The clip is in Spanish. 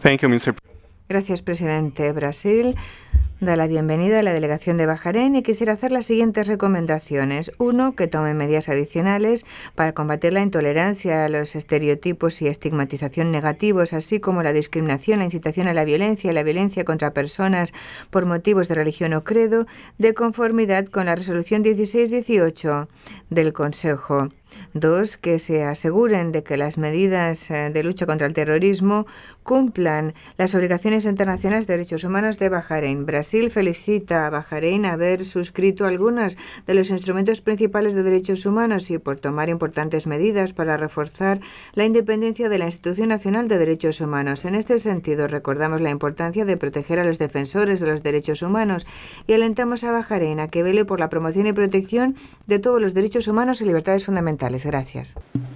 Thank you, Mr. Gracias, presidente. Brasil da la bienvenida a la delegación de Bahrein y quisiera hacer las siguientes recomendaciones. 1. Que tome medidas adicionales para combatir la intolerancia, los estereotipos y estigmatización negativos, así como la discriminación, la incitación a la violencia y la violencia contra personas por motivos de religión o credo, de conformidad con la resolución 1618 del Consejo. 2. Que se aseguren de que las medidas de lucha contra el terrorismo cumplan las obligaciones internacionales de derechos humanos de Bahrein. Brasil felicita a Bahrein haber suscrito algunos de los instrumentos principales de derechos humanos y por tomar importantes medidas para reforzar la independencia de la Institución Nacional de Derechos Humanos. En este sentido, recordamos la importancia de proteger a los defensores de los derechos humanos y alentamos a Bahrein a que vele por la promoción y protección de todos los derechos humanos y libertades fundamentales. Gracias.